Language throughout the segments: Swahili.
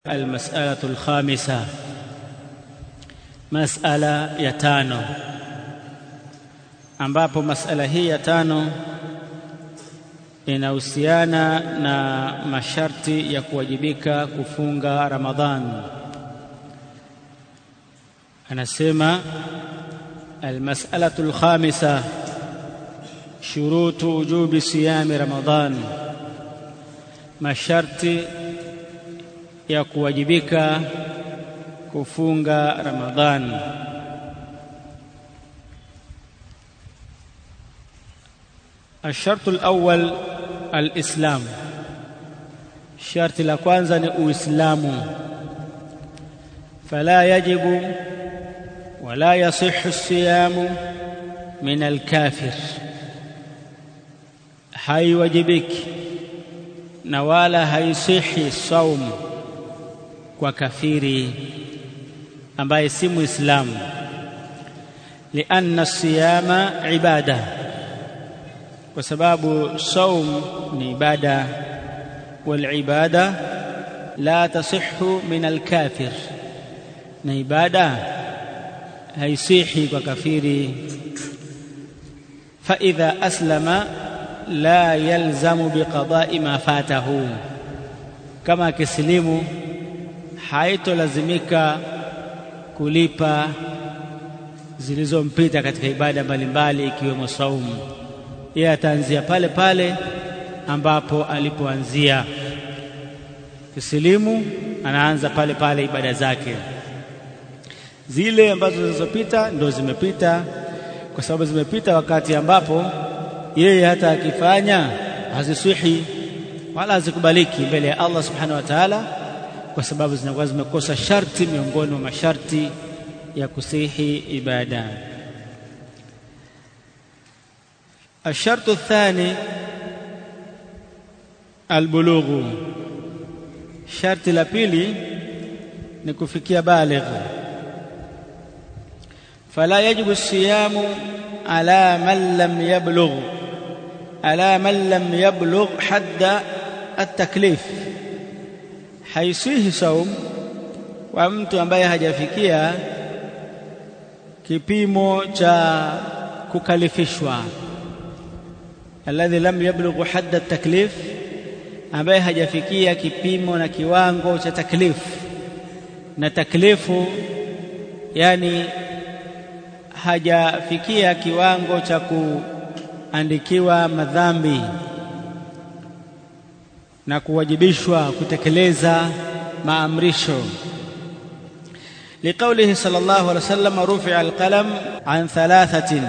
المسألة الخامسة مسألة ya tano, ambapo masala hii ya tano inahusiana na masharti ya kuwajibika kufunga Ramadhan. Anasema almas'alatu alkhamisa shurutu wujubi siyami Ramadhan, masharti ya kuwajibika kufunga Ramadhan. الشرط الأول الإسلام، الشرط الأكوانزا الإسلام، فلا يجب ولا يصح الصيام من الكافر، هاي وجبك نوالا هاي صحي الصوم وكفيري ambaye si muislamu, lianna siyama ibada, kwa sababu saum ni ibada, wal ibada la tasihhu min al kafir, na ibada haisihi kwa kafiri. Fa idha aslama la yalzamu biqada'i ma fatahu, kama akisilimu haitolazimika kulipa zilizompita katika ibada mbalimbali ikiwemo saumu. Yeye ataanzia pale pale ambapo alipoanzia. Kisilimu anaanza pale pale ibada zake, zile ambazo zilizopita ndo zimepita, kwa sababu zimepita wakati ambapo yeye hata akifanya hazisihi wala hazikubaliki mbele ya Allah subhanahu wa ta'ala, kwa sababu zinakuwa zimekosa sharti miongoni mwa masharti ya kusihi ibada. الشرط الثاني البلوغ، شرط la pili ni kufikia baligh. فلا يجب الصيام على من لم يبلغ حد التكليف، haisihi saum kwa mtu ambaye hajafikia kipimo cha kukalifishwa. Alladhi lam yablugh hadda at-taklif, ambaye hajafikia kipimo na kiwango cha taklif. Na taklifu yani hajafikia kiwango cha kuandikiwa madhambi na kuwajibishwa kutekeleza maamrisho. Liqaulihi sallallahu alaihi wasallam rufi'a alqalam an thalathatin,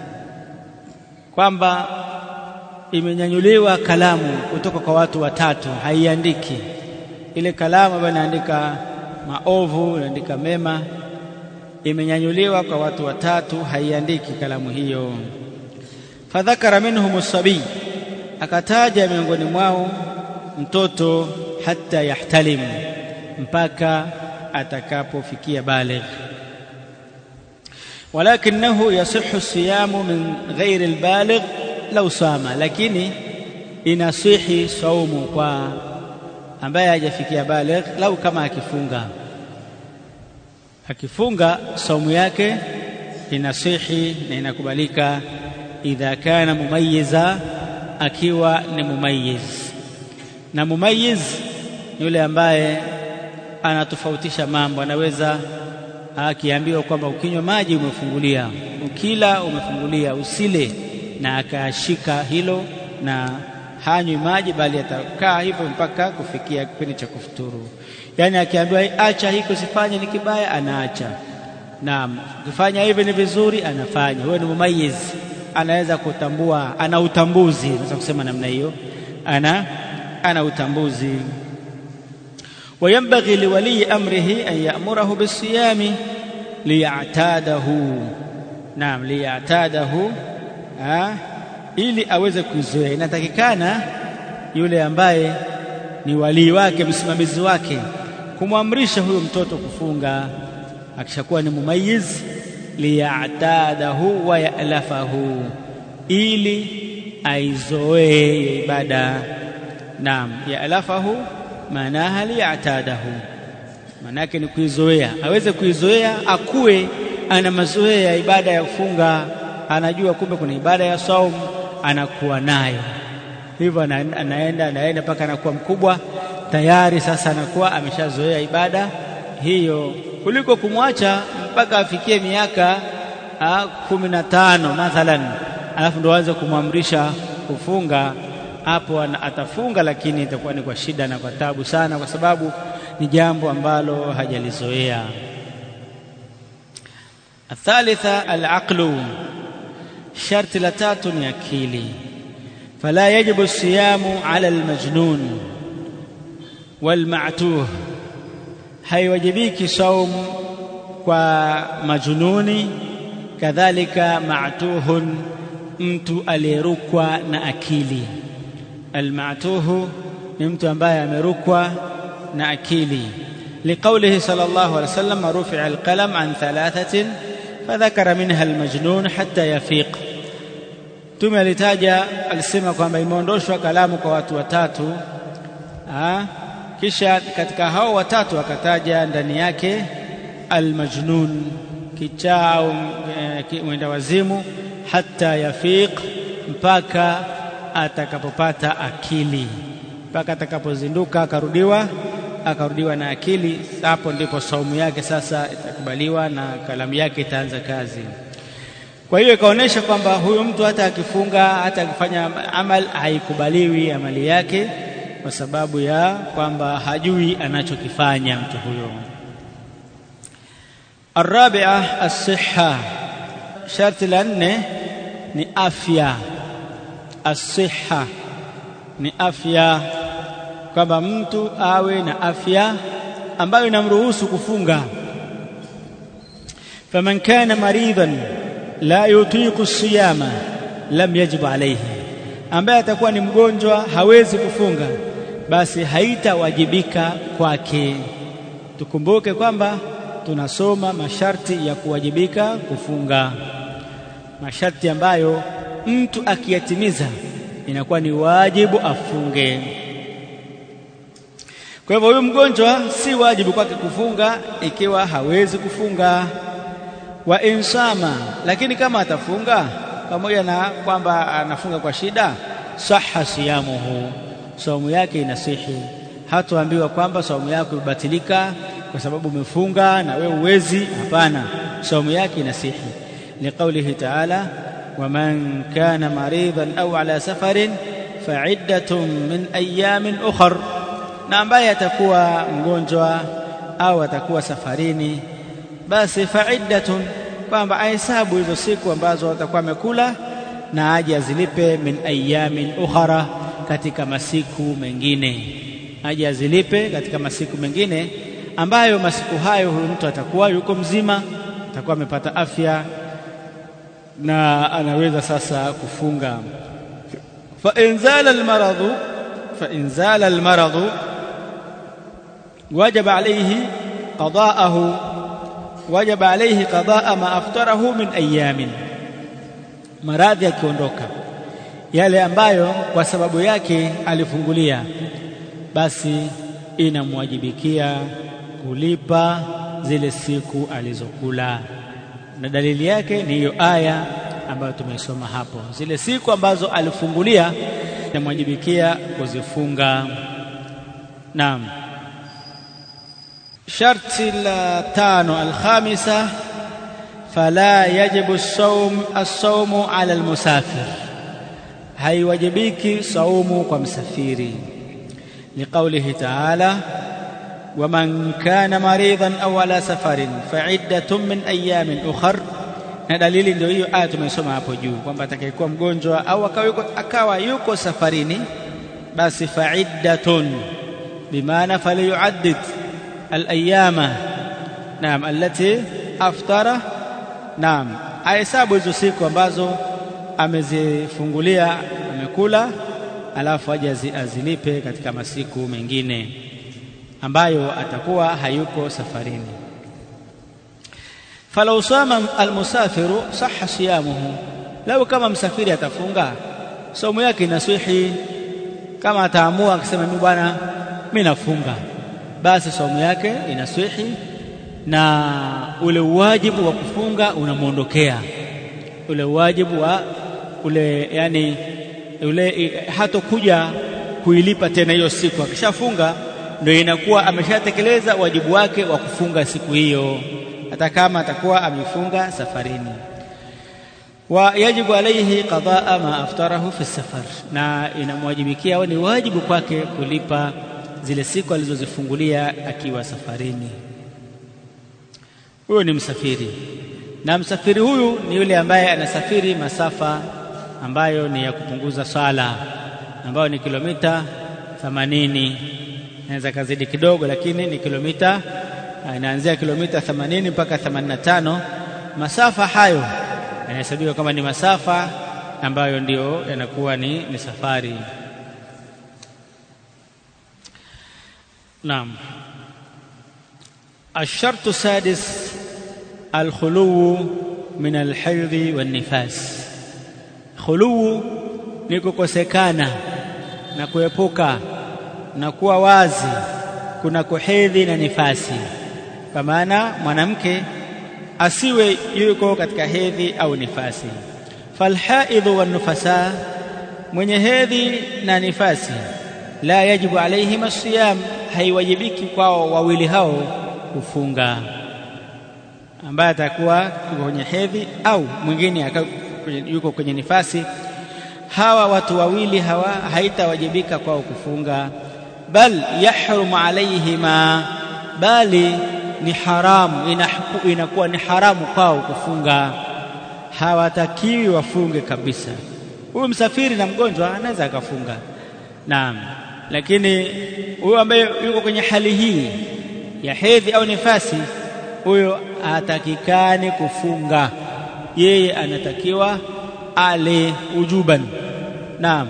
kwamba imenyanyuliwa kalamu kutoka kwa watu watatu, haiandiki ile kalamu ambayo inaandika maovu, inaandika mema, imenyanyuliwa kwa watu watatu, haiandiki kalamu hiyo. Fadhakara minhum as-sabi, akataja miongoni mwao mtoto, hata yahtalim, mpaka atakapofikia baligh. Walakinahu yasihhu siyamu min ghairi albaligh law sama, lakini inasihi saumu kwa ambaye hajafikia baligh lau kama akifunga saumu yake inasihi na inakubalika, idha kana mumayyiza, akiwa ni mumayyiz. Na mumayyiz ni yule ambaye anatofautisha mambo, anaweza akiambiwa kwamba ukinywa maji umefungulia, ukila umefungulia, usile, na akashika hilo na hanywi maji, bali atakaa hivyo mpaka kufikia kipindi cha kufuturu. Yani akiambiwa acha hiki usifanye ni kibaya, anaacha. Naam, ukifanya hivi ni vizuri, anafanya. Huyo ni mumayyiz, anaweza kutambua, ana utambuzi, naweza kusema namna hiyo, ana utambuzi. وينبغي لولي أمره أن يأمره بالصيام ليعتاده. نعم، ليعتاده، ili aweze kuzoea. Inatakikana yule ambaye ni wali wake, msimamizi wake, kumwamrisha huyo mtoto kufunga akishakuwa ni mumayyiz, liya'tadahu wa ya'lafahu, ili aizoee ibada. Naam, ya'lafahu maanaha liya'tadahu, maana yake ni kuizoea, aweze kuizoea, akue ana mazoea ya ibada ya kufunga, anajua kumbe kuna ibada ya saum, anakuwa nayo hivyo, anaenda mpaka anakuwa mkubwa tayari, sasa anakuwa ameshazoea ibada hiyo, kuliko kumwacha mpaka afikie miaka 15 mathalan, alafu ndo aanze kumwamrisha kufunga. Hapo atafunga, lakini itakuwa ni kwa shida na kwa taabu sana, kwa sababu ni jambo ambalo hajalizoea. Athalitha al-aqlu, sharti la tatu ni akili. Fala yajibu siyamu ala al-majnun wal-ma'tuh, haiwajibiki saumu kwa majununi, kadhalika ma'tuhun, mtu aliyerukwa na akili. Al-ma'tuhu ni mtu ambaye amerukwa na akili, liqaulihi sallallahu alayhi wasallam, rufi'a al-qalam an thalathatin fadhakara minha al-majnun hatta yafiq. Tume alitaja, alisema kwamba imeondoshwa kalamu kwa watu watatu, kisha katika hao watatu akataja ndani yake al-majnun, kichaa au mwenda wazimu, hatta yafiq, mpaka atakapopata akili, mpaka atakapozinduka akarudiwa na akili. Hapo ndipo saumu yake sasa itakubaliwa na kalamu yake itaanza kazi. Kwa hiyo ikaonesha kwamba huyu mtu hata akifunga, hata akifanya amal, haikubaliwi amali yake, kwa sababu ya kwamba hajui anachokifanya mtu huyo. Arabi'a as-sihha, sharti la 4 ni afya. As-sihha ni afya, kwamba mtu awe na afya ambayo inamruhusu kufunga. Faman kana maridan la yutiqu as-siyama lam yajib alayhi, ambaye atakuwa ni mgonjwa hawezi kufunga, basi haitawajibika kwake. Tukumbuke kwamba tunasoma masharti ya kuwajibika kufunga, masharti ambayo mtu akiyatimiza inakuwa ni wajibu afunge. Kwa hivyo huyu mgonjwa si wajibu kwake kufunga ikiwa hawezi kufunga. Wa insama, lakini kama atafunga pamoja na kwamba anafunga kwa shida, sahha siyamuhu, saumu yake inasihi. Hatoambiwa kwamba saumu yako imebatilika kwa sababu umefunga na wewe uwezi. Hapana, saumu yake inasihi, liqaulihi ta'ala, waman kana maridan au ala safarin fa'iddatun min ayamin ukhra, na ambaye atakuwa mgonjwa au atakuwa safarini, basi fa'iddatun, kwamba ahesabu hizo siku ambazo atakuwa amekula na aje azilipe, min ayamin ukhra, katika masiku mengine, aje azilipe katika masiku mengine ambayo masiku hayo huyu mtu atakuwa yuko mzima, atakuwa amepata afya na anaweza sasa kufunga. Fa in zala al-maradu wajaba alayhi qadaa ma aftarahu min ayamin, maradhi yakiondoka, yale ambayo kwa sababu yake alifungulia, basi inamwajibikia kulipa zile siku alizokula. Na dalili yake ni hiyo aya ambayo tumeisoma hapo, zile siku ambazo alifungulia inamwajibikia kuzifunga. Naam. Sharti la 5, al-khamisa, fala yajibu as-sawmu ala al-musafir, haiwajibiki saumu kwa msafiri, liqaulihi ta'ala, waman kana maridan aw ala safarin fa'iddatun min ayamin ukhra. Na dalili ndio hiyo aya tumesoma hapo juu, kwamba atakayekuwa mgonjwa au akawa yuko safarini, basi fa'iddatun bimaana falyu'addid al-ayyama, naam, allati aftara, naam, ahesabu hizo siku ambazo amezifungulia, amekula, alafu aje azilipe katika masiku mengine ambayo atakuwa hayuko safarini. Falau sama almusafiru sahha siyamuhu, lau kama msafiri atafunga saumu yake inasihi. Kama ataamua akisema mimi bwana mimi nafunga, basi saumu yake inaswihi na ule wajibu wa kufunga unamuondokea. Ule wajibu wa ule, yani ule hatokuja kuilipa tena hiyo siku. Akishafunga ndio inakuwa ameshatekeleza wajibu wake wa kufunga siku hiyo, hata kama atakuwa amefunga safarini. Wa yajibu alayhi qadaa ma aftarahu fi safar, na inamwajibikia au ni wajibu kwake kulipa zile siku alizozifungulia akiwa safarini. Huyo ni msafiri, na msafiri huyu ni yule ambaye anasafiri masafa ambayo ni ya kupunguza sala, ambayo ni kilomita 80. Inaweza kazidi kidogo, lakini ni kilomita, inaanzia kilomita 80 mpaka 85. Masafa hayo yanahesabiwa kama ni masafa ambayo ndio yanakuwa ni safari. Naam. الشرط السادس الخلو من الحيض والنفاس. Khuluu ni kukosekana na kuepuka na kuwa wazi kuna hedhi na nifasi, kwa maana mwanamke asiwe yuko katika hedhi au nifasi. Falhaidhu wan nufasa, mwenye hedhi na nifasi, la yajibu alayhim as-siyam, haiwajibiki kwao wawili hao kufunga. Ambaye atakuwa kwenye hedhi au mwingine yuko kwenye nifasi, hawa watu wawili hawa haitawajibika kwao kufunga. Bal yahrumu alayhima, bali ni haramu, inakuwa ni haramu kwao kufunga. Hawatakiwi wafunge kabisa. Huyu msafiri na mgonjwa anaweza akafunga, naam, lakini huyu ambaye yuko kwenye hali hii ya hedhi au nifasi, huyo hatakikani kufunga. Yeye anatakiwa ale ujuban. Naam.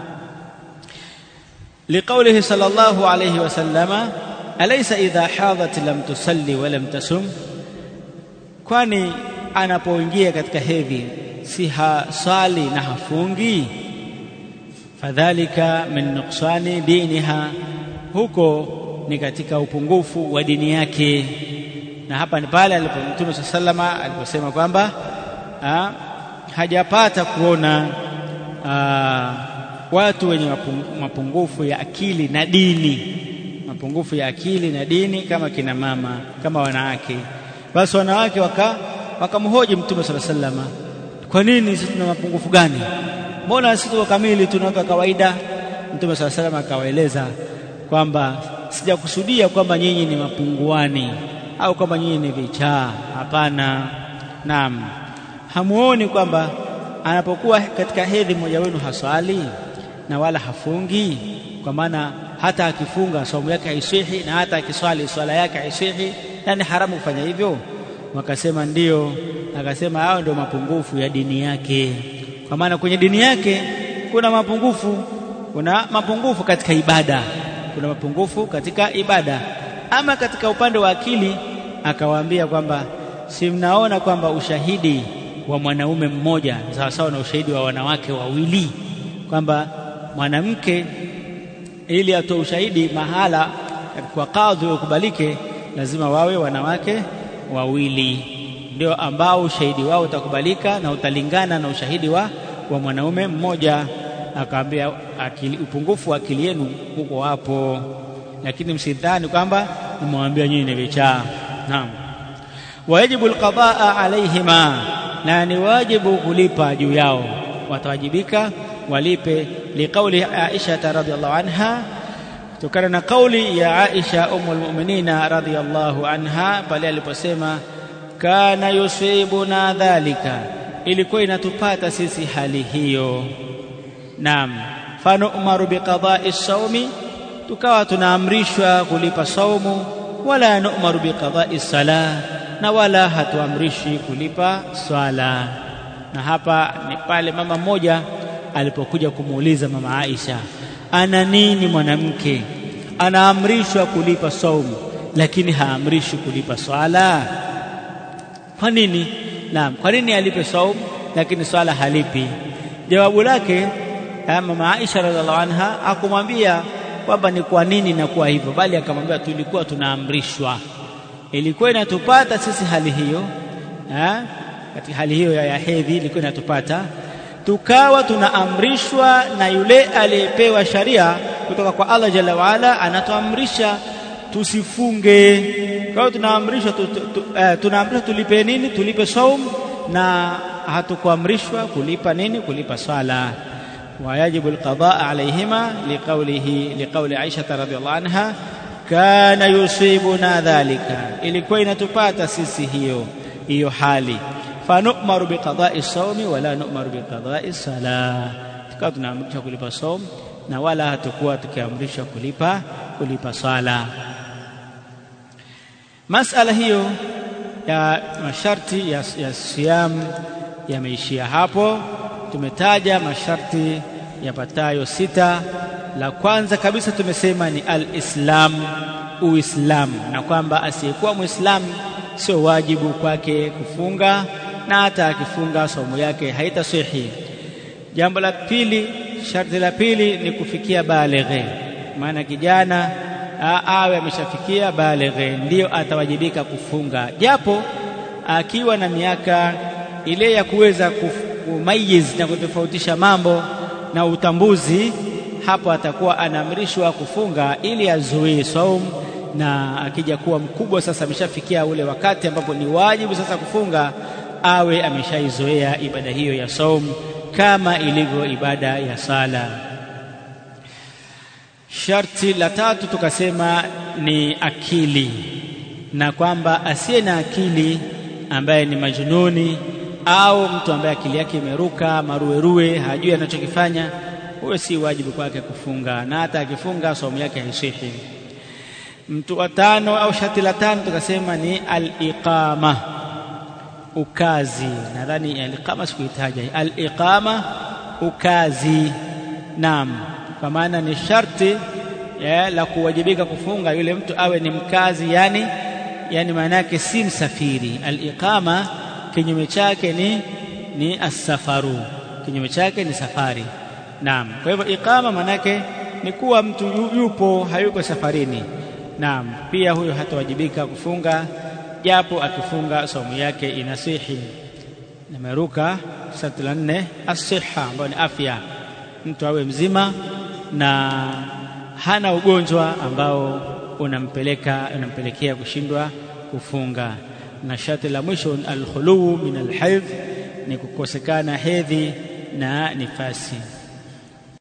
Liqaulihi sallallahu alayhi wasallama, alaysa idha hadat lam tusalli wa lam tasum, kwani anapoingia katika hedhi si hasali na hafungi. Fadhalika min nuqsani diniha, huko ni katika upungufu wa dini yake. Na hapa ni pale alipo Mtume sallama aliposema kwamba hajapata kuona watu wenye mapungufu ya akili na dini, mapungufu ya akili na dini kama kina mama, kama wanawake. Basi wanawake wakamhoji Mtume sallama, kwa nini sisi tuna mapungufu gani? Mbona sisi tuko kamili, tunaweka kawaida? Mtume sallama akawaeleza kwamba sijakusudia kwamba nyinyi ni mapunguani au kwamba nyinyi ni vichaa, hapana. Naam, hamuoni kwamba anapokuwa katika hedhi mmoja wenu haswali na wala hafungi? Kwa maana hata akifunga saumu yake haisihi, na hata akiswali swala yake haisihi, yani haramu kufanya hivyo. Wakasema ndio. Akasema hao ndio mapungufu ya dini yake, kwa maana kwenye dini yake kuna mapungufu, kuna mapungufu katika ibada, kuna mapungufu katika ibada. Ama katika upande wa akili akawaambia kwamba si mnaona kwamba ushahidi wa mwanaume mmoja sawa sawa na ushahidi wa wanawake wawili, kwamba mwanamke ili atoe ushahidi mahala kwa kadhi ukubalike lazima wawe wanawake wawili, ndio ambao ushahidi wao utakubalika na utalingana na ushahidi wa mwanaume mmoja. Akaambia upungufu wa akili yenu huko hapo, lakini msidhani kwamba nimwambia nyinyi ni vichaa. Naam. Wajibu alqadaa alayhima, na ni wajibu kulipa juu yao, watawajibika walipe. Liqauli Aisha radhiyallahu anha, kutokana na kauli ya Aisha ummul mu'minina radhiyallahu anha pale aliposema kana yusibuna dhalika, ilikuwa inatupata sisi hali hiyo. Naam, fanu'maru biqada'i as-sawmi, tukawa tunaamrishwa kulipa saumu, wala nu'maru biqada'i as-salah, na wala hatuamrishi kulipa swala. Na hapa ni pale mama mmoja alipokuja kumuuliza mama Aisha, ana nini mwanamke anaamrishwa kulipa saumu lakini haamrishi kulipa swala? Kwa nini? Naam, kwa nini alipe saumu lakini swala halipi? Jawabu lake mama Aisha radhiallahu anha akumwambia kwamba ni kwa nini inakuwa hivyo, bali akamwambia tulikuwa tunaamrishwa, ilikuwa inatupata sisi hali hiyo, katika hali hiyo ya hedhi ilikuwa inatupata, tukawa tunaamrishwa na yule aliyepewa sharia kutoka kwa Allah Jalla wa Ala, anatuamrisha tusifunge. Kwa hiyo tunaamrishwa tulipe nini? Tulipe saum, na hatukuamrishwa kulipa nini? Kulipa swala. Wa yajibu alqadaa alayhima liqawli Aisha radhiyallahu anha, kana yusibuna dhalika, ilikuwa inatupata sisi hiyo hali, fanu'maru biqada'i sawmi wala nu'maru biqada'i salah, tukawa tunaamrishwa kulipa saum na wala hatakuwa tukiamrishwa kulipa swala. Masala hiyo ya masharti ya siyam yameishia hapo. Tumetaja masharti yapatayo 6. La kwanza kabisa tumesema ni al-Islam, Uislamu, na kwamba asiyekuwa Muislamu sio wajibu kwake kufunga, na hata akifunga saumu yake haitasihi. Jambo la pili, sharti la pili ni kufikia balighi, maana kijana awe ameshafikia balighi ndio atawajibika kufunga, japo akiwa na miaka ile ya kuweza kumayiz na kutofautisha mambo na utambuzi, hapo atakuwa anaamrishwa kufunga ili azuie saumu. Na akija kuwa mkubwa sasa, ameshafikia ule wakati ambapo ni wajibu sasa kufunga, awe ameshaizoea ibada hiyo ya saumu kama ilivyo ibada ya sala. Sharti la tatu tukasema ni akili, na kwamba asiye na akili ambaye ni majununi au mtu ambaye akili yake imeruka maruerue, hajui anachokifanya, huyo si wajibu kwake kufunga, na hata akifunga saumu yake haisihi. Mtu wa tano au sharti la tano tukasema ni al-iqama, ukazi. Nadhani al-iqama sikuitaja, al-iqama ukazi. Naam, kwa maana ni sharti la kuwajibika kufunga yule mtu awe ni mkazi, yani maana yake si msafiri. Al-iqama kinyume chake ni as-safaru, kinyume chake ni safari. Naam, kwa hivyo iqama maana yake ni kuwa mtu yupo, hayuko safarini. Naam, pia huyo hatawajibika kufunga, japo akifunga saumu yake inasihi. Nimeruka sharti la 4, as-sihha, ambayo ni afya, mtu awe mzima na hana ugonjwa ambao unampelekea kushindwa kufunga. Na sharti la mwisho al-khulu min al-haidh, ni kukosekana hedhi na nifasi.